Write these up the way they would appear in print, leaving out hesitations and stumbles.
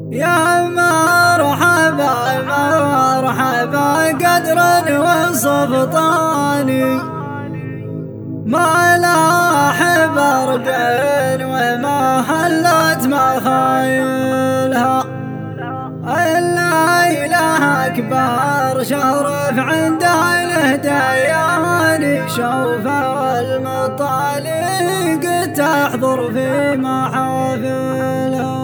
يا مرحبا مرحبا قدر وسلطاني، ما لاح برق وما هلت مخايلها، الليلة أكبر شرف عند الهديان، شوف المطالق تحضر في محافلها.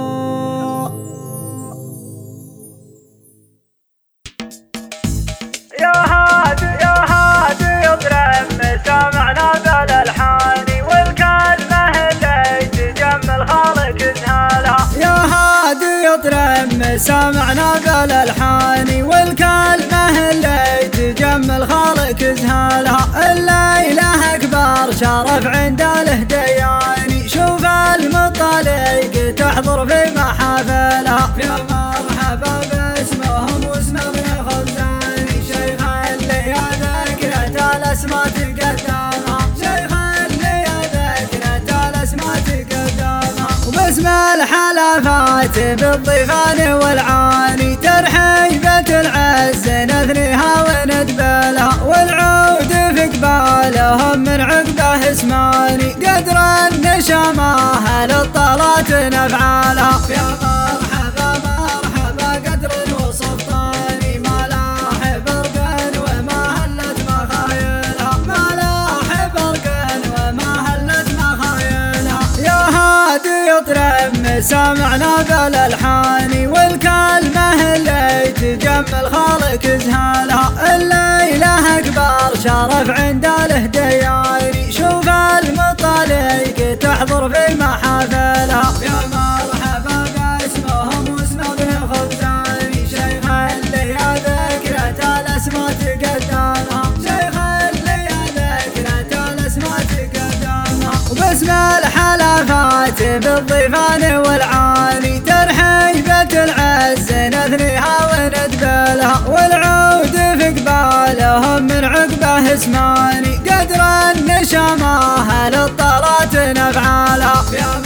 يا هادي اضرب مسامعنا بالالحان والكلمه اللي تجمل خالق اجهالها. يا هادي اضرب مسامعنا بالالحان والكلمه اللي تجمل خالق اجهالها، الليله اكبر شرف عند الهديان، شوف المطالق تحضر في محافلها. يا مرحبا باسمهم واسم ابن خزان، شيخ اللي ذكرت الاسماء تقدمها، شيخ اللي ذكرت الاسماء تقدمها، وباسم الحلفات بالضيفان والعاني، ترحيبة العز نثنيها وندبلها، والعود في قبالهم من عقبه اسماني، قدر النشامه للطلات نفعالها. يا مرحبا مرحبا قدر وسلطاني، ما لاح برق وما هلت مخايلها، ما لاح برق وما هلت مخايلها. يا هادي اضرب مسامعنا بالالحان والكلمه اللي تجمل خالق اجهالها، الليله اكبر شرف عند الهديان، شوف المطالق تحضر في محافلها. يا مرحبا باسمهم واسم ابن خزان، شيخ اللي ذكرت الاسماء تقدمها، شيخ اللي ذكرت الاسماء تقدمها، وباسم الحلفات بالضيفان والعاني، ترحيبة العز نثنيها وندبلها، والعود في قبالهم من عقبه اسماني، قدر النشامه للطلات نفعالها.